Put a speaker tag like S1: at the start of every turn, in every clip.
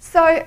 S1: So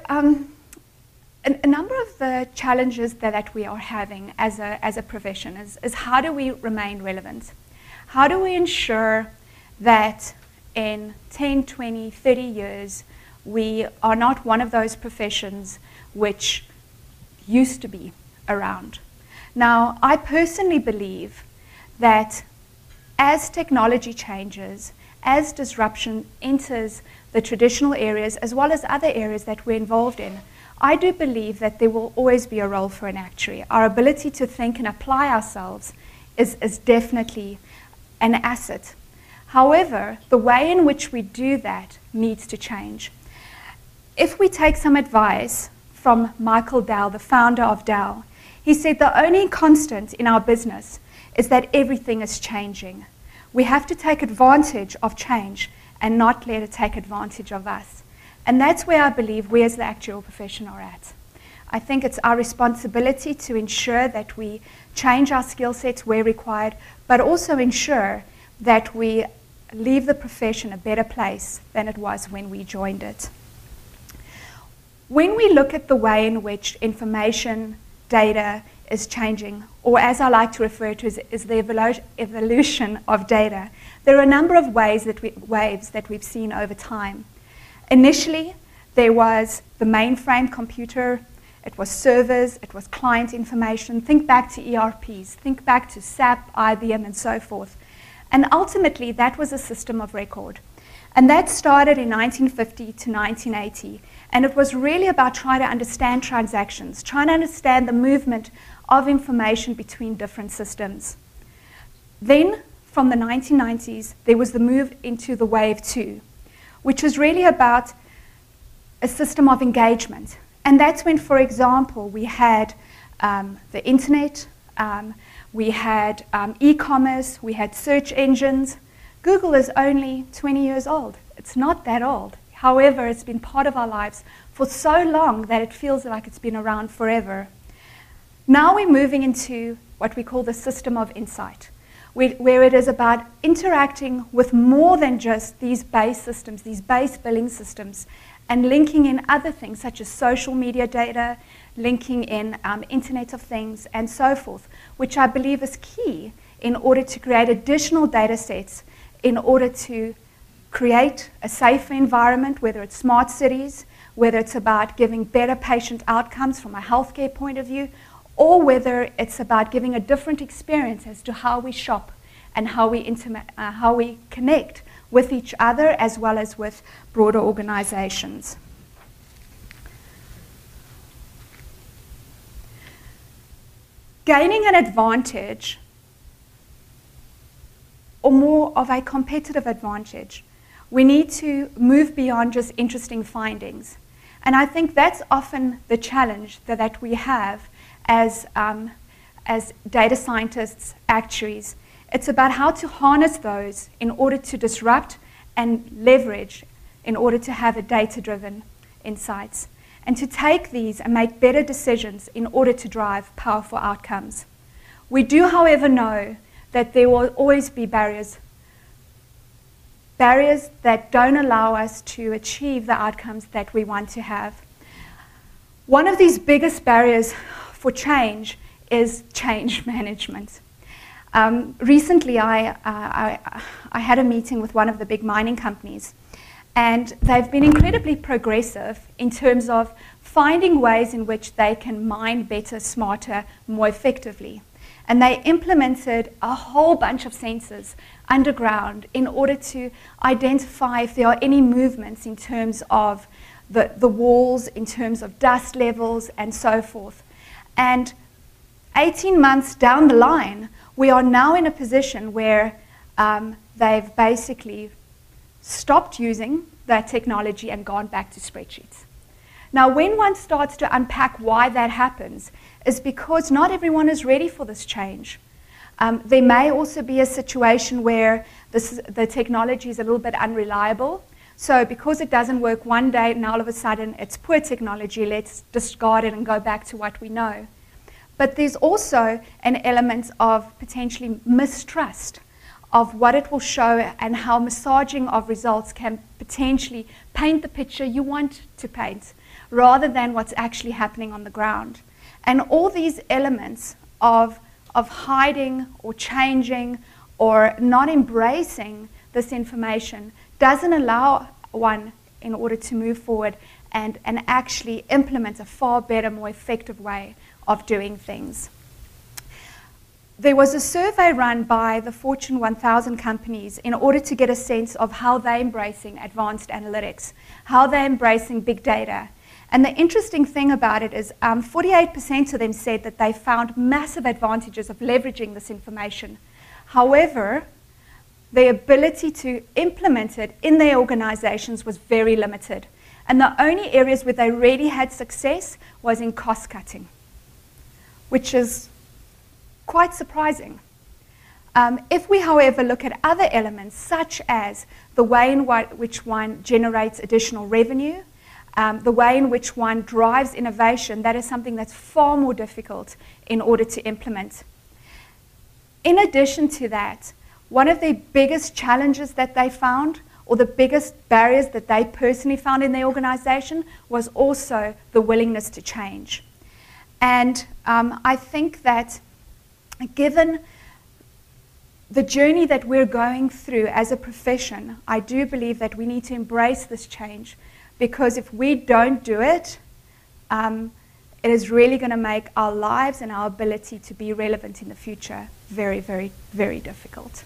S1: a number of the challenges that we are having as a profession is how do we remain relevant? How do we ensure that in 10, 20, 30 years, we are not one of those professions which used to be around? Now, I personally believe that as technology changes, as disruption enters the traditional areas as well as other areas that we're involved in, I do believe that there will always be a role for an actuary. Our ability to think and apply ourselves is definitely an asset. However, the way in which we do that needs to change. If we take some advice from Michael Dell, the founder of Dell, he said the only constant in our business is that everything is changing. We have to take advantage of change and not let it take advantage of us. And that's where I believe we as the actuarial profession are at. I think it's our responsibility to ensure that we change our skill sets where required, but also ensure that we leave the profession a better place than it was when we joined it. When we look at the way in which information, data is changing, or as I like to refer to is the evolution of data, there are a number of waves that we've seen over time. Initially, there was the mainframe computer, it was servers, it was client information. Think back to ERPs, think back to SAP, IBM, and so forth. And ultimately, that was a system of record. And that started in 1950 to 1980. And it was really about trying to understand transactions, trying to understand the movement of information between different systems. Then, from the 1990s, there was the move into the wave 2, which was really about a system of engagement. And that's when, for example, we had the internet, we had e-commerce, we had search engines. Google is only 20 years old. It's not that old. However, it's been part of our lives for so long that it feels like it's been around forever. Now we're moving into what we call the system of insight, where it is about interacting with more than just these base systems, these base billing systems, and linking in other things such as social media data, linking in Internet of Things, and so forth, which I believe is key in order to create additional data sets in order to create a safer environment, whether it's smart cities, whether it's about giving better patient outcomes from a healthcare point of view, or whether it's about giving a different experience as to how we shop and how we connect with each other as well as with broader organizations. Gaining an advantage, or more of a competitive advantage, we need to move beyond just interesting findings. And I think that's often the challenge that we have as data scientists, actuaries. It's about how to harness those in order to disrupt and leverage in order to have a data-driven insights, and to take these and make better decisions in order to drive powerful outcomes. We do, however, know that there will always be barriers that don't allow us to achieve the outcomes that we want to have. One of these biggest barriers for change is change management. Recently, I had a meeting with one of the big mining companies, and they've been incredibly progressive in terms of finding ways in which they can mine better, smarter, more effectively. And they implemented a whole bunch of sensors underground in order to identify if there are any movements in terms of the walls, in terms of dust levels, and so forth. And 18 months down the line, we are now in a position where they've basically stopped using that technology and gone back to spreadsheets. Now, when one starts to unpack why that happens, is because not everyone is ready for this change. There may also be a situation where the technology is a little bit unreliable. So because it doesn't work one day and all of a sudden it's poor technology, let's discard it and go back to what we know. But there's also an element of potentially mistrust of what it will show and how massaging of results can potentially paint the picture you want to paint rather than what's actually happening on the ground. And all these elements of hiding or changing or not embracing this information doesn't allow one in order to move forward and actually implement a far better, more effective way of doing things. There was a survey run by the Fortune 1000 companies in order to get a sense of how they're embracing advanced analytics, how they're embracing big data. And the interesting thing about it is 48% of them said that they found massive advantages of leveraging this information. However, the ability to implement it in their organizations was very limited. And the only areas where they really had success was in cost cutting, which is quite surprising. If we, however, look at other elements, such as the way in which one generates additional revenue, the way in which one drives innovation, that is something that's far more difficult in order to implement. In addition to that, one of the biggest challenges that they found, or the biggest barriers that they personally found in their organization, was also the willingness to change. And I think that given the journey that we're going through as a profession, I do believe that we need to embrace this change, because if we don't do it, it is really going to make our lives and our ability to be relevant in the future very, very, very difficult.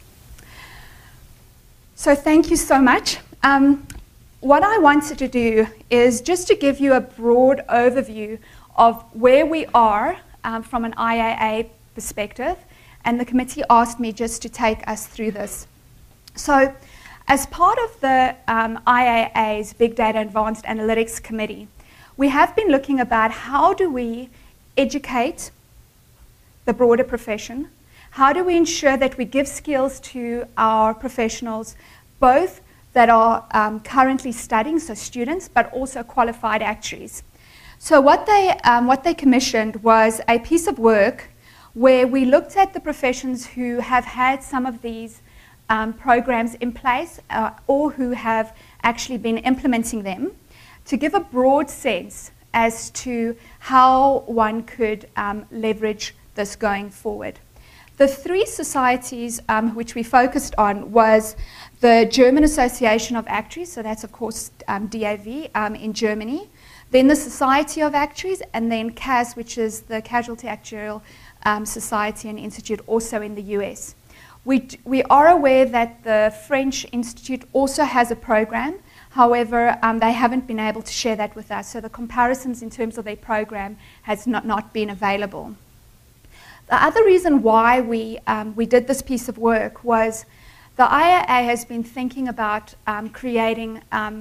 S1: So thank you so much. What I wanted to do is just to give you a broad overview of where we are from an IAA perspective, and the committee asked me just to take us through this. So as part of the IAA's Big Data Advanced Analytics Committee, we have been looking about how do we educate the broader profession, how do we ensure that we give skills to our professionals, both that are currently studying, so students, but also qualified actuaries. So what they commissioned was a piece of work where we looked at the professions who have had some of these programs in place or who have actually been implementing them, to give a broad sense as to how one could leverage this going forward. The three societies which we focused on was the German Association of Actuaries, so that's of course DAV in Germany, then the Society of Actuaries, and then CAS, which is the Casualty Actuarial Society and Institute, also in the US. We are aware that the French Institute also has a program. However, they haven't been able to share that with us, so the comparisons in terms of their program has not been available. The other reason why we did this piece of work was the IAA has been thinking about creating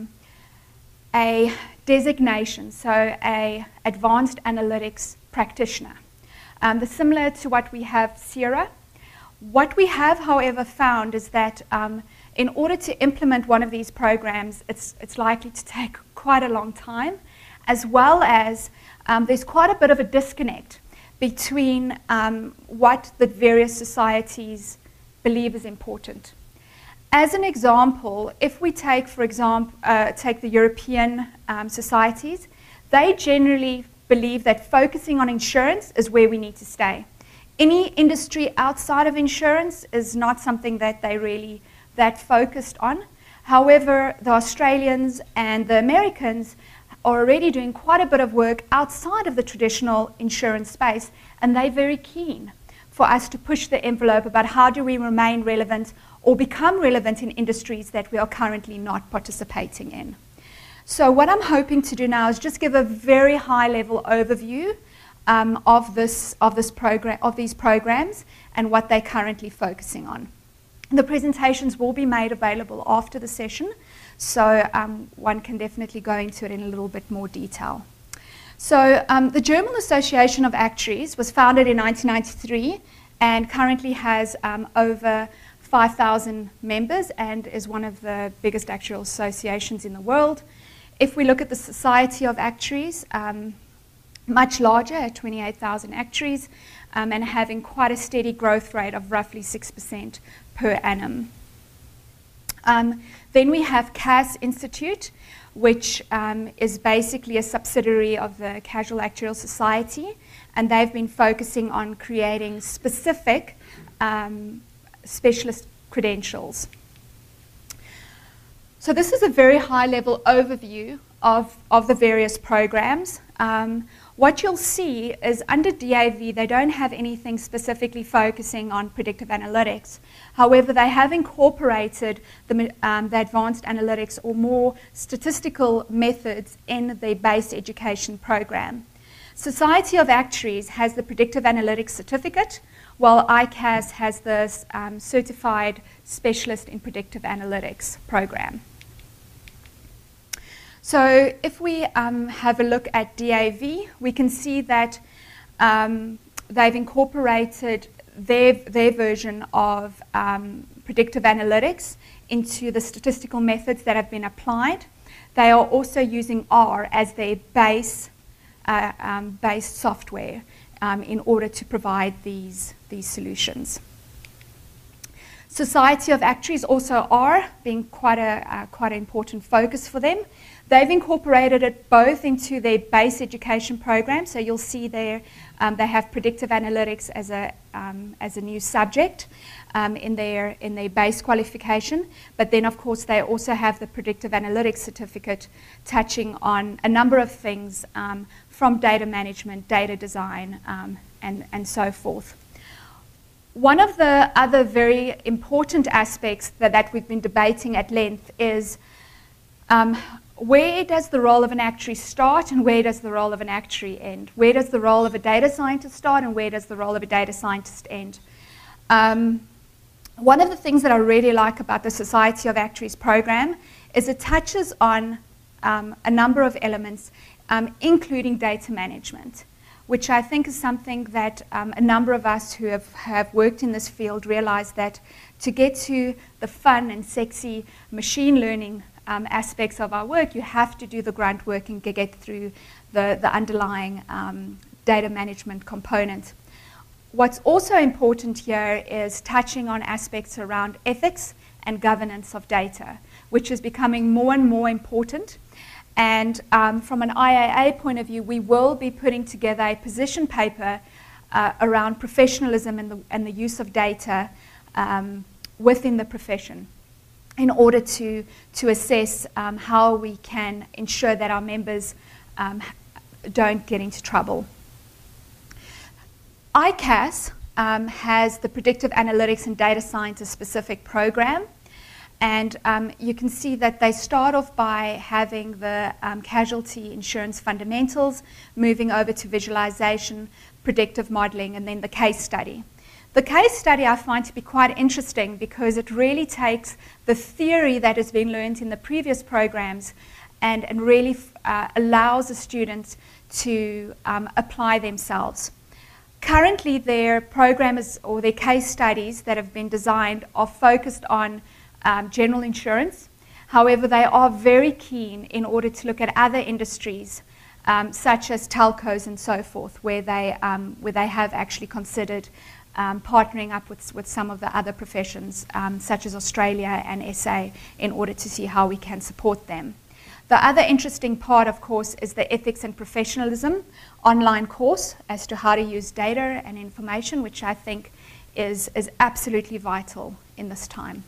S1: a designation, so an advanced analytics practitioner. Similar to what we have CIRA. What we have, however, found is that in order to implement one of these programs, it's likely to take quite a long time, as well as there's quite a bit of a disconnect between what the various societies believe is important. As an example, if we take, for example, take the European societies, they generally believe that focusing on insurance is where we need to stay. Any industry outside of insurance is not something that they really that focused on. However, the Australians and the Americans are already doing quite a bit of work outside of the traditional insurance space, and they're very keen for us to push the envelope about how do we remain relevant or become relevant in industries that we are currently not participating in. So what I'm hoping to do now is just give a very high-level overview of these programs and what they're currently focusing on. The presentations will be made available after the session, so one can definitely go into it in a little bit more detail. So the German Association of Actuaries was founded in 1993 and currently has over 5,000 members and is one of the biggest actuarial associations in the world. If we look at the Society of Actuaries, much larger at 28,000 actuaries and having quite a steady growth rate of roughly 6% per annum. Then we have CAS Institute, which is basically a subsidiary of the Casual Actuarial Society, and they've been focusing on creating specific specialist credentials. So this is a very high-level overview of the various programs. What you'll see is under DAV, they don't have anything specifically focusing on predictive analytics. However, they have incorporated the advanced analytics or more statistical methods in the base education program. Society of Actuaries has the Predictive Analytics Certificate, while ICAS has the Certified Specialist in Predictive Analytics program. So if we have a look at DAV, we can see that they've incorporated their version of predictive analytics into the statistical methods that have been applied. They are also using R as their base software in order to provide these solutions. Society of Actuaries also are being quite an important focus for them. They've incorporated it both into their base education program. So you'll see there they have predictive analytics as a new subject in their base qualification. But then, of course, they also have the predictive analytics certificate touching on a number of things from data management, data design, and so forth. One of the other very important aspects that we've been debating at length is where does the role of an actuary start and where does the role of an actuary end? Where does the role of a data scientist start and where does the role of a data scientist end? One of the things that I really like about the Society of Actuaries program is it touches on a number of elements, including data management, which I think is something that a number of us who have worked in this field realize that to get to the fun and sexy machine learning aspects of our work, you have to do the grunt work and get through the underlying data management component. What's also important here is touching on aspects around ethics and governance of data, which is becoming more and more important. And from an IAA point of view, we will be putting together a position paper around professionalism and the use of data within the profession, in order to assess how we can ensure that our members don't get into trouble. ICAS has the Predictive Analytics and Data Scientist specific program, and you can see that they start off by having the casualty insurance fundamentals, moving over to visualization, predictive modeling, and then the case study. The case study I find to be quite interesting because it really takes the theory that has been learned in the previous programs and really allows the students to apply themselves. Currently, their programs or their case studies that have been designed are focused on general insurance. However, they are very keen in order to look at other industries such as telcos and so forth, where they have actually considered partnering up with some of the other professions, such as Australia and SA, in order to see how we can support them. The other interesting part, of course, is the Ethics and Professionalism online course as to how to use data and information, which I think is absolutely vital in this time.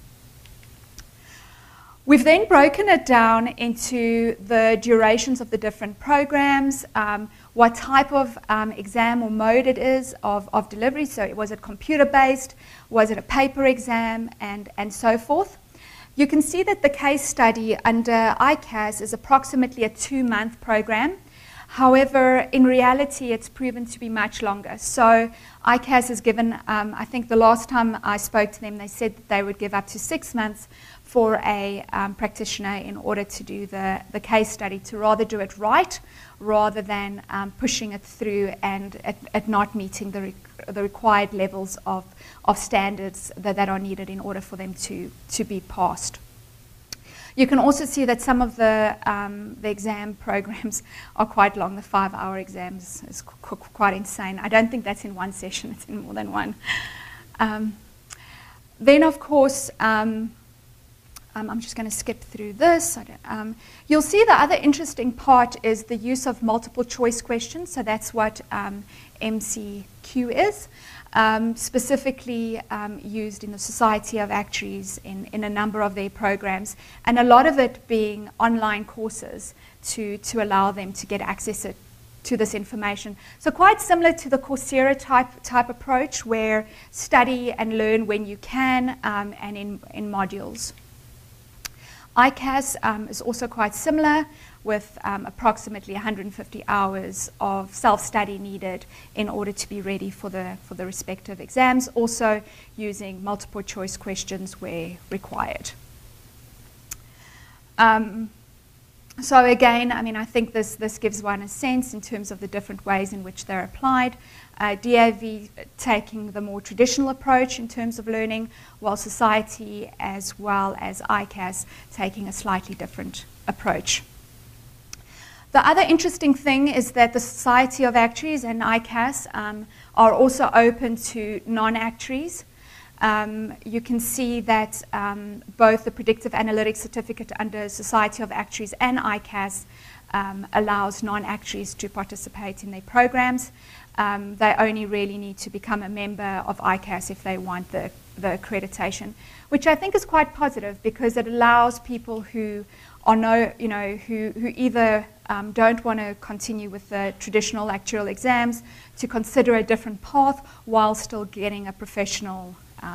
S1: We've then broken it down into the durations of the different programs, what type of exam or mode it is of delivery. So was it computer-based? Was it a paper exam? And so forth. You can see that the case study under ICAS is approximately a 2-month program. However, in reality, it's proven to be much longer. So ICAS has given, I think the last time I spoke to them, they said that they would give up to 6 months for a practitioner in order to do the case study, to rather do it right rather than pushing it through and at not meeting the required levels of standards that are needed in order for them to be passed. You can also see that some of the exam programs are quite long. The 5-hour exams is quite insane. I don't think that's in one session, it's in more than one. Then, of course, I'm just going to skip through this. You'll see the other interesting part is the use of multiple choice questions. So that's what MCQ is, specifically used in the Society of Actuaries in a number of their programs, and a lot of it being online courses to allow them to get access to this information. So quite similar to the Coursera type approach, where study and learn when you can, and in modules. ICAS is also quite similar, with approximately 150 hours of self-study needed in order to be ready for the respective exams, also using multiple choice questions where required. So again, I mean, I think this gives one a sense in terms of the different ways in which they're applied. DAV taking the more traditional approach in terms of learning, while Society as well as ICAS taking a slightly different approach. The other interesting thing is that the Society of Actuaries and ICAS are also open to non-actuaries. You can see that both the Predictive Analytics Certificate under Society of Actuaries and ICAS allows non-actuaries to participate in their programs. They only really need to become a member of ICAS if they want the accreditation, which I think is quite positive, because it allows people who are who either don't want to continue with the traditional actuarial exams to consider a different path while still getting a professional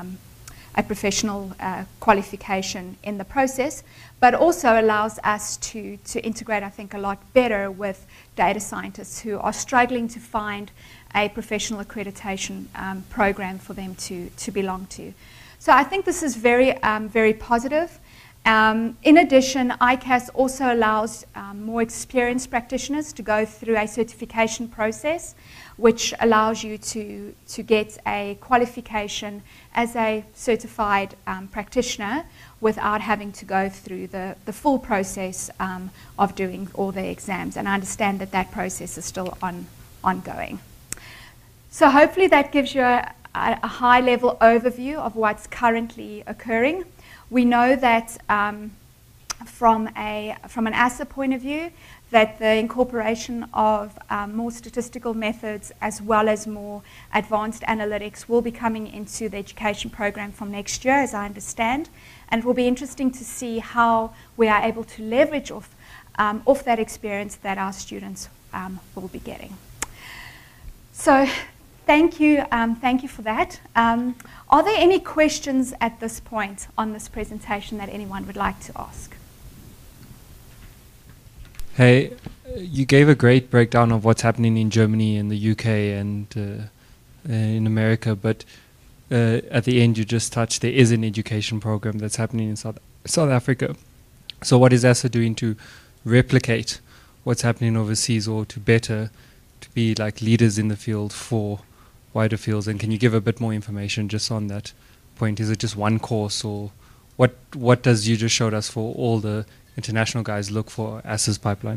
S1: qualification in the process, but also allows us to integrate, I think, a lot better with data scientists who are struggling to find a professional accreditation program for them to belong to. So I think this is very, very positive. In addition, ICAS also allows more experienced practitioners to go through a certification process, which allows you to get a qualification as a certified practitioner without having to go through the full process of doing all the exams. And I understand that process is still ongoing. So hopefully that gives you a high-level overview of what's currently occurring. We know that from an ASA point of view, that the incorporation of more statistical methods as well as more advanced analytics will be coming into the education program from next year, as I understand. And it will be interesting to see how we are able to leverage off that experience that our students will be getting. So thank you for that. Are there any questions at this point on this presentation that anyone would like to ask?
S2: Hey, you gave a great breakdown of what's happening in Germany and the UK and in America, but at the end you just touched there is an education program that's happening in South Africa. So what is ASA doing to replicate what's happening overseas, or to be like leaders in the field for wider fields? And can you give a bit more information just on that point? Is it just one course, or what does you just showed us for all the international guys look for ASA's pipeline?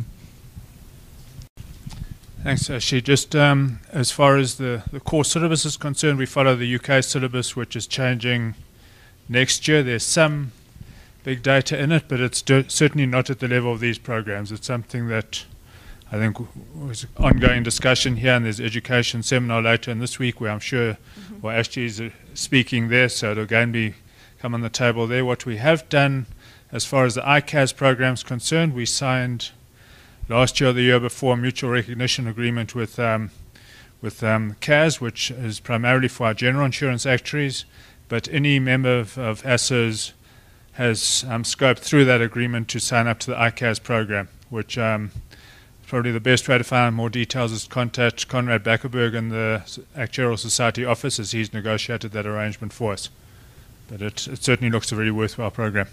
S3: Thanks, Ashi. Just as far as the course syllabus is concerned, we follow the UK syllabus, which is changing next year. There's some big data in it, but it's certainly not at the level of these programs. It's something that I think was ongoing discussion here, and there's an education seminar later in this week where I'm sure Ashi is speaking there, so it'll again come on the table there. What we have done as far as the ICAS program is concerned, we signed last year or the year before a mutual recognition agreement with CAS, which is primarily for our general insurance actuaries, but any member of ASA's has scoped through that agreement to sign up to the ICAS program, which probably the best way to find out more details is to contact Conrad Backerberg in the Actuarial Society office, as he's negotiated that arrangement for us. But it certainly looks a very worthwhile program.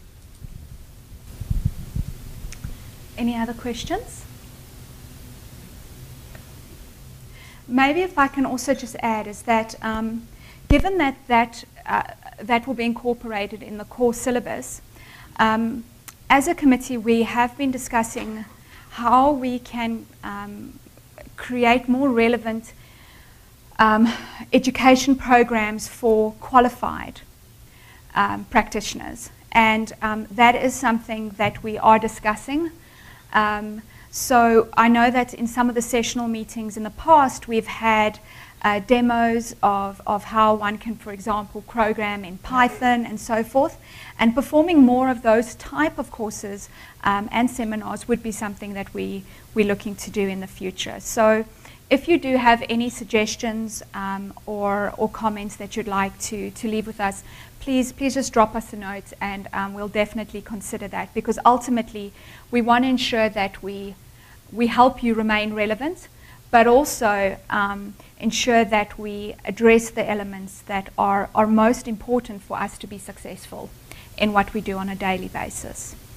S1: Any other questions? Maybe if I can also just add is that given that will be incorporated in the core syllabus, as a committee we have been discussing how we can create more relevant education programs for qualified practitioners. And that is something that we are discussing. So I know that in some of the sessional meetings in the past, we've had demos of how one can, for example, program in Python and so forth. And performing more of those type of courses and seminars would be something that we're looking to do in the future. So if you do have any suggestions or comments that you'd like to leave with us, please just drop us a note, and we'll definitely consider that, because ultimately we want to ensure that we help you remain relevant, but also ensure that we address the elements that are most important for us to be successful in what we do on a daily basis.